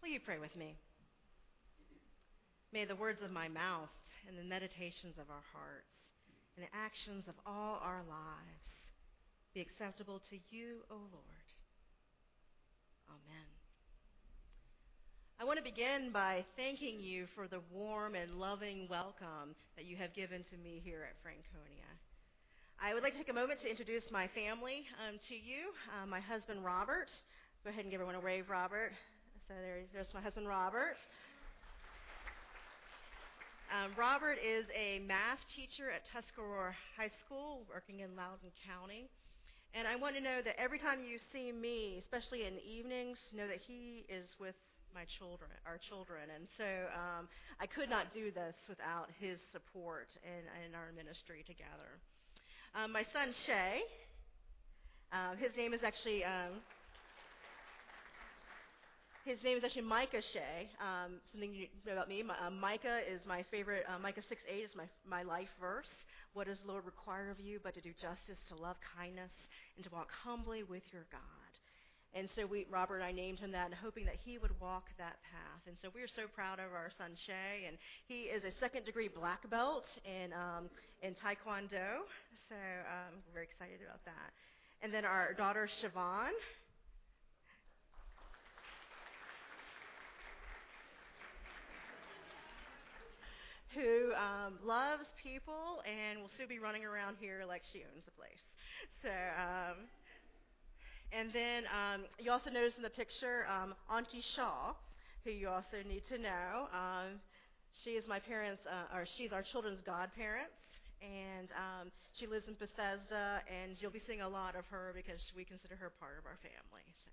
Will you pray with me? May the words of my mouth and the meditations of our hearts and the actions of all our lives be acceptable to you, O Lord. Amen. I want to begin by thanking you for the warm and loving welcome that you have given to me here at Franconia. I would like to take a moment to introduce my family to you. My husband, Robert. Go ahead and give everyone a wave, Robert. So there's my husband, Robert. Robert is a math teacher at Tuscarora High School, working in Loudoun County. And I want to know that every time you see me, especially in the evenings, know that he is with our children. And so I could not do this without his support in our ministry together. My son, Shay, his name is actually Micah Shay. Something you know about me, Micah is my favorite. Micah 6:8 is my life verse. What does the Lord require of you but to do justice, to love kindness, and to walk humbly with your God? And so Robert and I named him that, hoping that he would walk that path. And so we are so proud of our son Shay, and he is a second-degree black belt in Taekwondo. So we're very excited about that. And then our daughter Siobhan, who loves people and will soon be running around here like she owns the place. So. And then you also notice in the picture Auntie Shaw, who you also need to know. She is she's our children's godparent, and she lives in Bethesda, and you'll be seeing a lot of her because we consider her part of our family. So.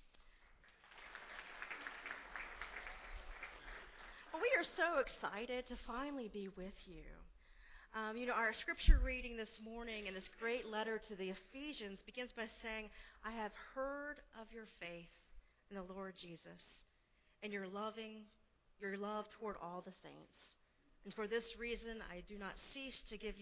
Well, we are so excited to finally be with you. Our scripture reading this morning in this great letter to the Ephesians begins by saying, I have heard of your faith in the Lord Jesus and your love toward all the saints. And for this reason, I do not cease to give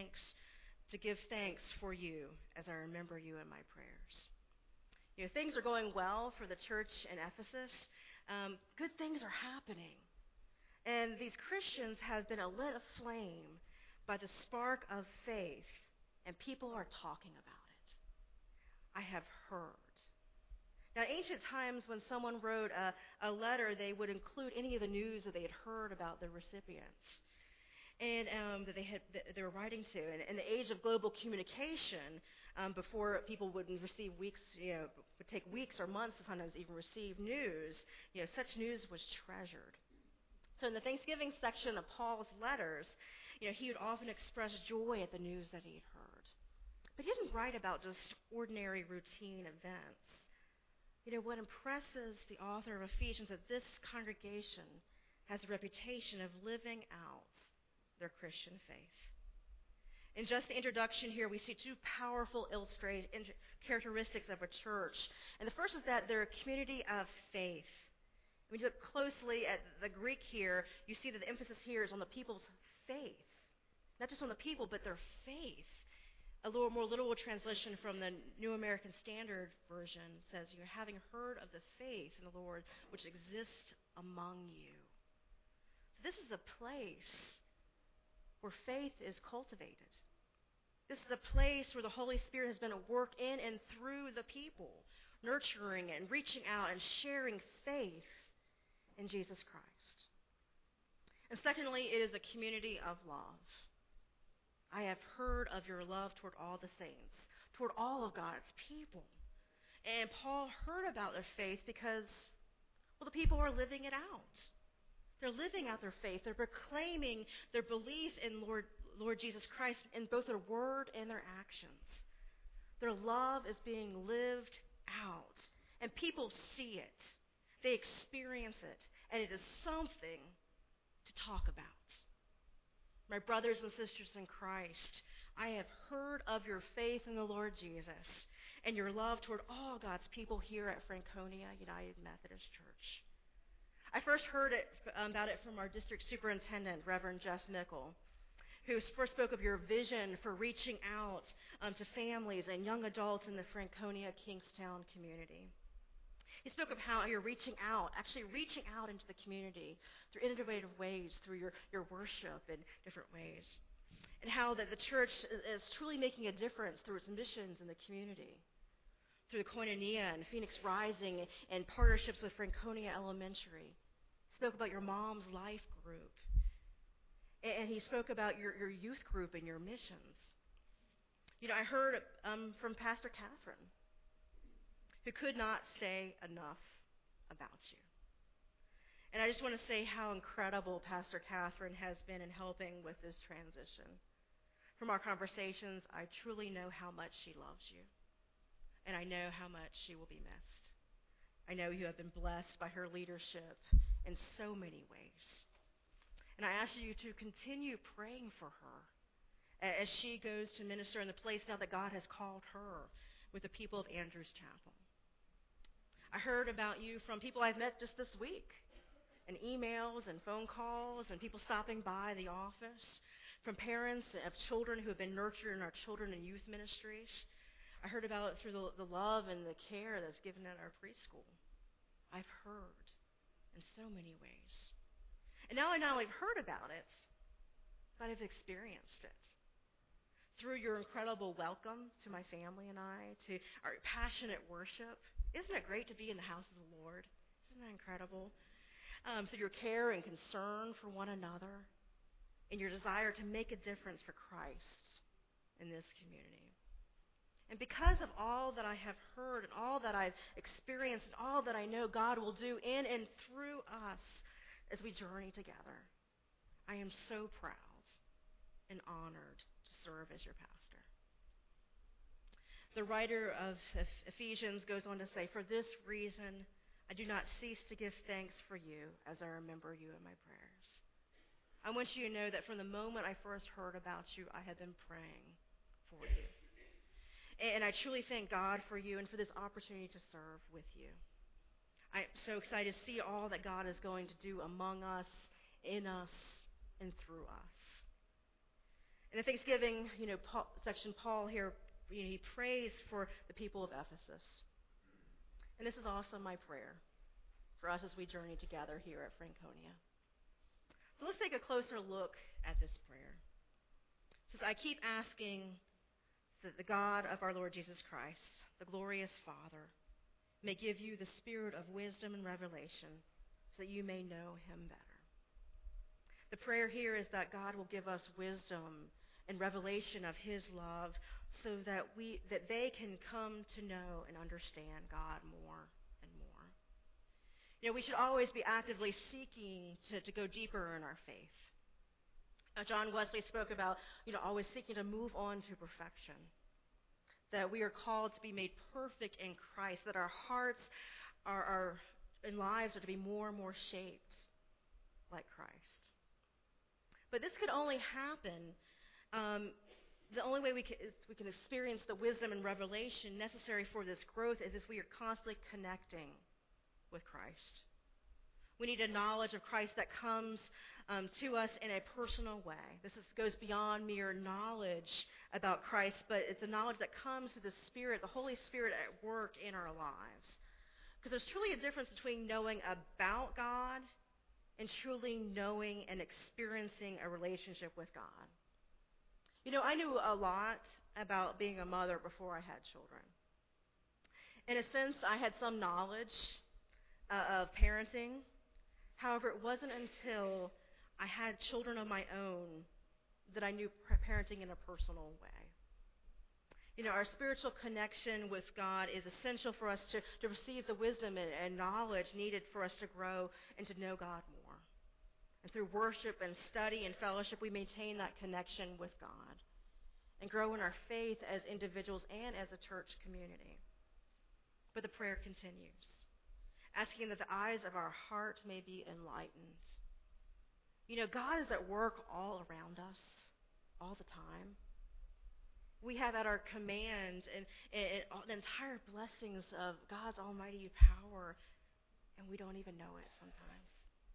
thanks for you as I remember you in my prayers. Things are going well for the church in Ephesus. Good things are happening. And these Christians have been lit aflame by the spark of faith, and people are talking about it. I have heard. Now, in ancient times, when someone wrote a letter, they would include any of the news that they had heard about the recipients and that they were writing to. And in the age of global communication, before people would receive would take weeks or months to sometimes even receive news, such news was treasured. So in the Thanksgiving section of Paul's letters, he would often express joy at the news that he'd heard. But he didn't write about just ordinary routine events. What impresses the author of Ephesians is that this congregation has a reputation of living out their Christian faith. In just the introduction here, we see two powerful characteristics of a church. And the first is that they're a community of faith. When you look closely at the Greek here, you see that the emphasis here is on the people's faith. Not just on the people, but their faith. A little more literal translation from the New American Standard Version says, you're having heard of the faith in the Lord which exists among you. So this is a place where faith is cultivated. This is a place where the Holy Spirit has been at work in and through the people, nurturing and reaching out and sharing faith in Jesus Christ. And secondly, it is a community of love. I have heard of your love toward all the saints, toward all of God's people. And Paul heard about their faith because, the people are living it out. They're living out their faith. They're proclaiming their belief in Lord Jesus Christ in both their word and their actions. Their love is being lived out, and people see it. They experience it, and it is something to talk about. My brothers and sisters in Christ, I have heard of your faith in the Lord Jesus and your love toward all God's people here at Franconia United Methodist Church. I first heard about it from our district superintendent, Reverend Jeff Mickle, who first spoke of your vision for reaching out to families and young adults in the Franconia Kingstown community. He spoke of how you're reaching out into the community through innovative ways, through your worship in different ways. And how that the church is truly making a difference through its missions in the community. Through the Koinonia and Phoenix Rising and partnerships with Franconia Elementary. He spoke about your mom's life group. And he spoke about your youth group and your missions. I heard from Pastor Catherine, who could not say enough about you. And I just want to say how incredible Pastor Catherine has been in helping with this transition. From our conversations, I truly know how much she loves you. And I know how much she will be missed. I know you have been blessed by her leadership in so many ways. And I ask you to continue praying for her as she goes to minister in the place now that God has called her with the people of Andrews Chapel. I heard about you from people I've met just this week, and emails and phone calls and people stopping by the office, from parents of children who have been nurtured in our children and youth ministries. I heard about it through the love and the care that's given at our preschool. I've heard in so many ways. And now I not only heard about it, but I've experienced it. Through your incredible welcome to my family and I, to our passionate worship. Isn't it great to be in the house of the Lord? Isn't that incredible? Through your care and concern for one another, and your desire to make a difference for Christ in this community. And because of all that I have heard and all that I've experienced and all that I know God will do in and through us as we journey together, I am so proud and honored to serve as your pastor. The writer of Ephesians goes on to say, "For this reason, I do not cease to give thanks for you as I remember you in my prayers." I want you to know that from the moment I first heard about you, I have been praying for you. And I truly thank God for you and for this opportunity to serve with you. I'm so excited to see all that God is going to do among us, in us, and through us. In the Thanksgiving, section, Paul here, he prays for the people of Ephesus. And this is also my prayer for us as we journey together here at Franconia. So let's take a closer look at this prayer. It says, "I keep asking that the God of our Lord Jesus Christ, the glorious Father, may give you the spirit of wisdom and revelation so that you may know him better." The prayer here is that God will give us wisdom and revelation of his love so that they can come to know and understand God more and more. We should always be actively seeking to go deeper in our faith. John Wesley spoke about, always seeking to move on to perfection. That we are called to be made perfect in Christ, that our hearts and lives are to be more and more shaped like Christ. But this could only happen, the only way we can experience the wisdom and revelation necessary for this growth is if we are constantly connecting with Christ. We need a knowledge of Christ that comes to us in a personal way. This goes beyond mere knowledge about Christ, but it's a knowledge that comes through the Spirit, the Holy Spirit at work in our lives. Because there's truly a difference between knowing about God and truly knowing and experiencing a relationship with God. I knew a lot about being a mother before I had children. In a sense, I had some knowledge of parenting. However, it wasn't until I had children of my own that I knew parenting in a personal way. Our spiritual connection with God is essential for us to receive the wisdom and knowledge needed for us to grow and to know God more. And through worship and study and fellowship, we maintain that connection with God and grow in our faith as individuals and as a church community. But the prayer continues, asking that the eyes of our heart may be enlightened. God is at work all around us, all the time. We have at our command and the entire blessings of God's almighty power, and we don't even know it sometimes.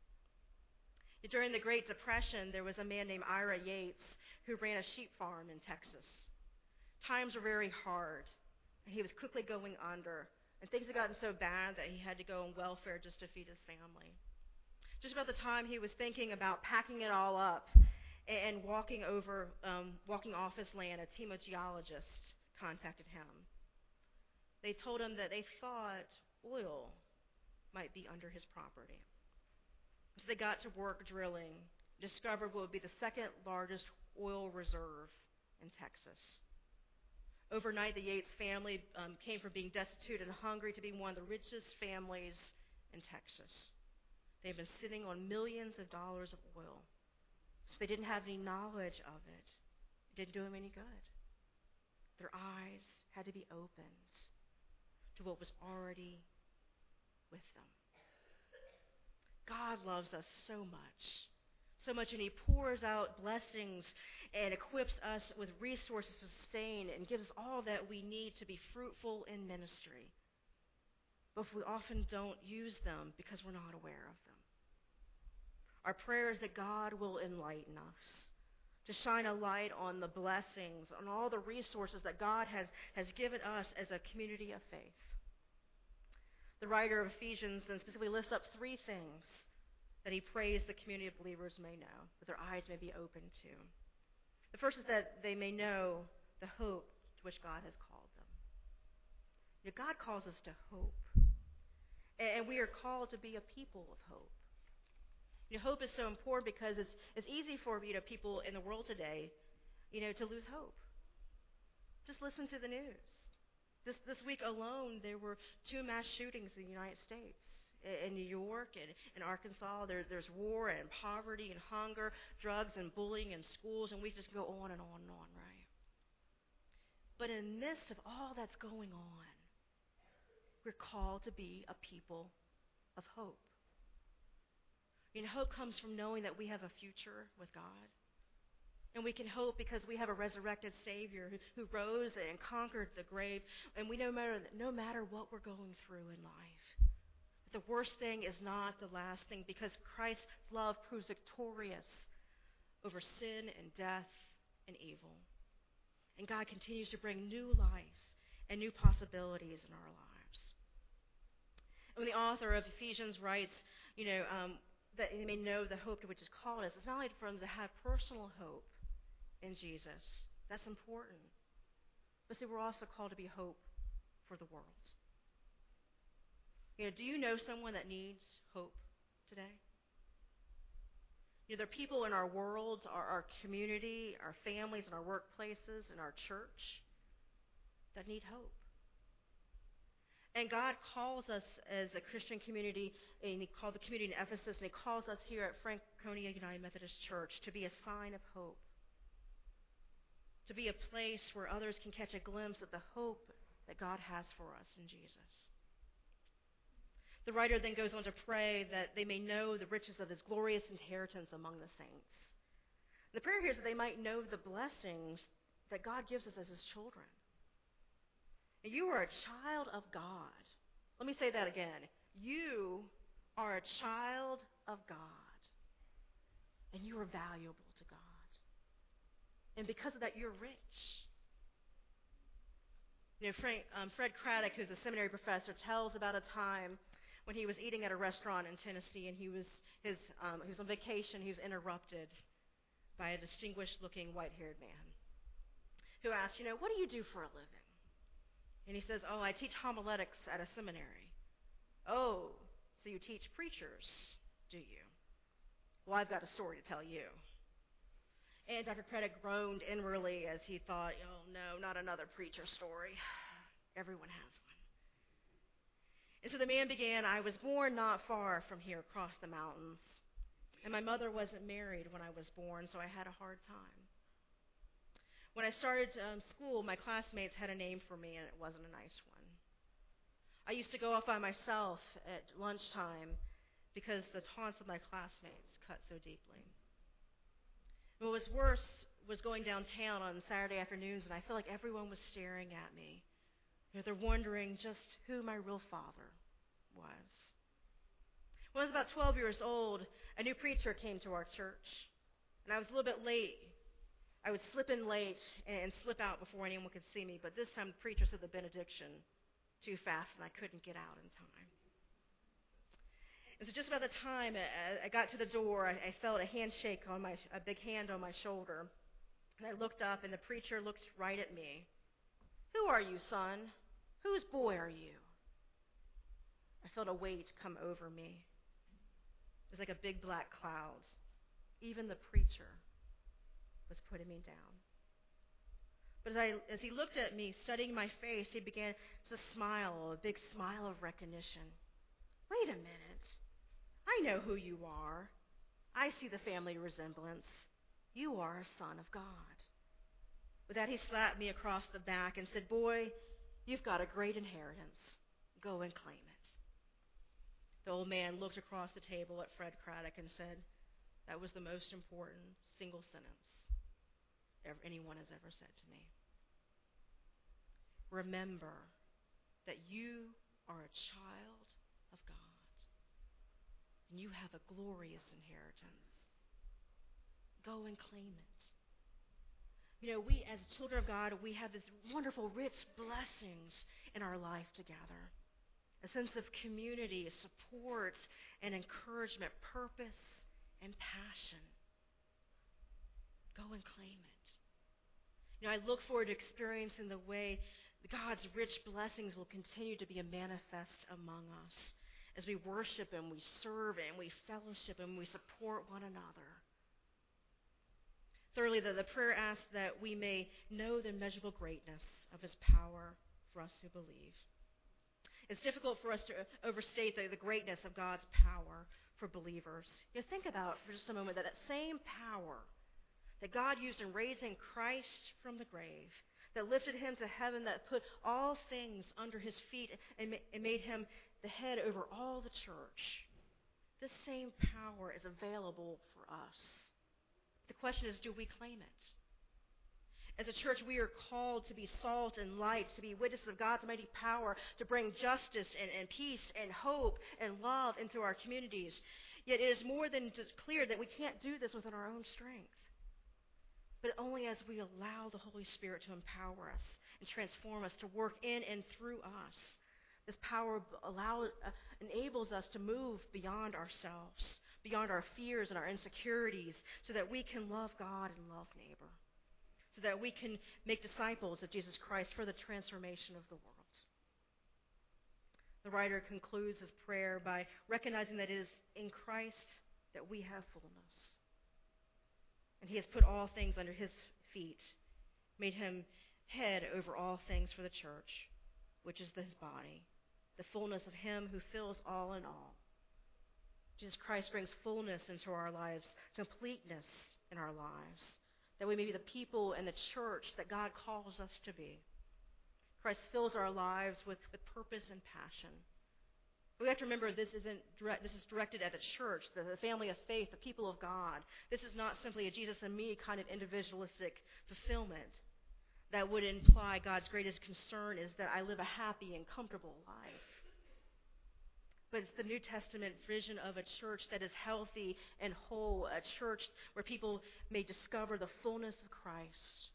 During the Great Depression, there was a man named Ira Yates who ran a sheep farm in Texas. Times were very hard, and he was quickly going under. And things had gotten so bad that he had to go on welfare just to feed his family. Just about the time he was thinking about packing it all up and walking off his land, a team of geologists contacted him. They told him that they thought oil might be under his property. So they got to work drilling, discovered what would be the second largest oil reserve in Texas. Overnight, the Yates family came from being destitute and hungry to being one of the richest families in Texas. They've been sitting on millions of dollars of oil, so they didn't have any knowledge of it. It didn't do them any good. Their eyes had to be opened to what was already with them. God loves us so much, and He pours out blessings and equips us with resources to sustain and gives us all that we need to be fruitful in ministry. But we often don't use them because we're not aware of them. Our prayer is that God will enlighten us, to shine a light on the blessings, on all the resources that God has given us as a community of faith. The writer of Ephesians then specifically lists up three things that he prays the community of believers may know, that their eyes may be open to. The first is that they may know the hope to which God has called them. You know, God calls us to hope, and we are called to be a people of hope. You know, hope is so important because it's easy for people in the world today, to lose hope. Just listen to the news. This week alone, there were 2 mass shootings in the United States. In New York and in Arkansas, there's war and poverty and hunger, drugs and bullying in schools, and we just go on and on and on, right? But in the midst of all that's going on, we're called to be a people of hope. Hope comes from knowing that we have a future with God. And we can hope because we have a resurrected Savior who rose and conquered the grave. And we know no matter what we're going through in life, the worst thing is not the last thing, because Christ's love proves victorious over sin and death and evil. And God continues to bring new life and new possibilities in our lives. And when the author of Ephesians writes, that they may know the hope to which is called us, it's not only for them to have personal hope in Jesus. That's important. But see, we're also called to be hope for the world. Do you know someone that needs hope today? There are people in our world, our community, our families, and our workplaces, and our church that need hope. And God calls us as a Christian community, and He called the community in Ephesus, and He calls us here at Franconia United Methodist Church to be a sign of hope, to be a place where others can catch a glimpse of the hope that God has for us in Jesus. The writer then goes on to pray that they may know the riches of His glorious inheritance among the saints. The prayer here is that they might know the blessings that God gives us as His children. You are a child of God. Let me say that again. You are a child of God, and you are valuable to God. And because of that, you're rich. Fred Craddock, who's a seminary professor, tells about a time when he was eating at a restaurant in Tennessee, and he was on vacation. He was interrupted by a distinguished-looking white-haired man who asked, what do you do for a living? And he says, I teach homiletics at a seminary. Oh, so you teach preachers, do you? Well, I've got a story to tell you. And Dr. Craddock groaned inwardly as he thought, oh no, not another preacher story. Everyone has one. And so the man began, I was born not far from here across the mountains. And my mother wasn't married when I was born, so I had a hard time. When I started school, my classmates had a name for me, and it wasn't a nice one. I used to go off by myself at lunchtime because the taunts of my classmates cut so deeply. What was worse was going downtown on Saturday afternoons, and I felt like everyone was staring at me. They're wondering just who my real father was. When I was about 12 years old, a new preacher came to our church, and I was a little bit late. I would slip in late and slip out before anyone could see me, but this time the preacher said the benediction too fast and I couldn't get out in time. And so just about the time I got to the door, I felt a handshake on a big hand on my shoulder. And I looked up, and the preacher looked right at me. "Who are you, son? Whose boy are you?" I felt a weight come over me. It was like a big black cloud. Even the preacher was putting me down. But as he looked at me, studying my face, he began to smile, a big smile of recognition. "Wait a minute. I know who you are. I see the family resemblance. You are a son of God." With that, he slapped me across the back and said, "Boy, you've got a great inheritance. Go and claim it." The old man looked across the table at Fred Craddock and said, "That was the most important single sentence anyone has ever said to me. Remember that you are a child of God, and you have a glorious inheritance. Go and claim it." We as children of God, we have these wonderful, rich blessings in our life together. A sense of community, support, and encouragement, purpose, and passion. Go and claim it. I look forward to experiencing the way God's rich blessings will continue to be manifest among us as we worship and we serve and we fellowship and we support one another. Thirdly, the prayer asks that we may know the immeasurable greatness of his power for us who believe. It's difficult for us to overstate the greatness of God's power for believers. Think about for just a moment that same power that God used in raising Christ from the grave, that lifted him to heaven, that put all things under his feet and made him the head over all the church. This same power is available for us. The question is, do we claim it? As a church, we are called to be salt and light, to be witnesses of God's mighty power, to bring justice and peace and hope and love into our communities. Yet it is more than just clear that we can't do this within our own strength, but only as we allow the Holy Spirit to empower us and transform us, to work in and through us. This power enables us to move beyond ourselves, beyond our fears and our insecurities, so that we can love God and love neighbor, so that we can make disciples of Jesus Christ for the transformation of the world. The writer concludes his prayer by recognizing that it is in Christ that we have fullness. And he has put all things under his feet, made him head over all things for the church, which is his body, the fullness of him who fills all in all. Jesus Christ brings fullness into our lives, completeness in our lives, that we may be the people and the church that God calls us to be. Christ fills our lives with purpose and passion. We have to remember this is directed at the church, the family of faith, the people of God. This is not simply a Jesus and me kind of individualistic fulfillment that would imply God's greatest concern is that I live a happy and comfortable life. But it's the New Testament vision of a church that is healthy and whole, a church where people may discover the fullness of Christ,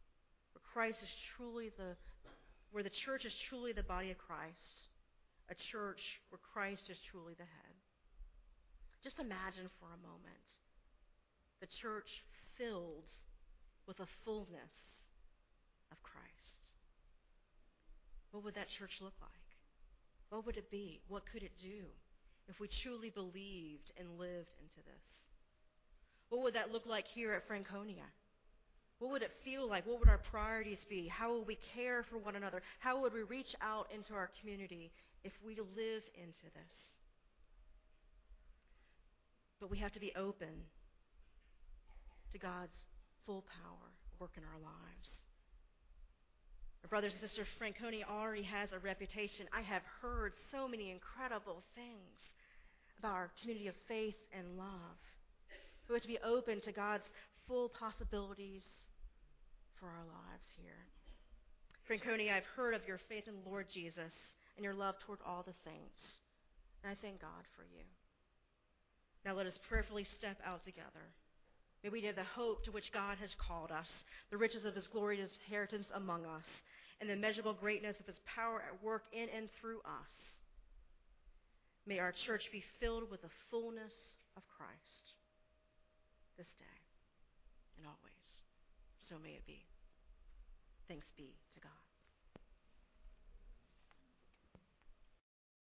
where the church is truly the body of Christ, a church where Christ is truly the head. Just imagine for a moment the church filled with a fullness of Christ. What would that church look like? What would it be? What could it do if we truly believed and lived into this? What would that look like here at Franconia? What would it feel like? What would our priorities be? How would we care for one another? How would we reach out into our community if we live into this? But we have to be open to God's full power work in our lives. Our brothers and sisters, Franconia already has a reputation. I have heard so many incredible things about our community of faith and love. We have to be open to God's full possibilities for our lives here. Franconia, I've heard of your faith in the Lord Jesus and your love toward all the saints. And I thank God for you. Now let us prayerfully step out together. May we have the hope to which God has called us, the riches of his glorious inheritance among us, and the immeasurable greatness of his power at work in and through us. May our church be filled with the fullness of Christ this day and always. So may it be. Thanks be to God.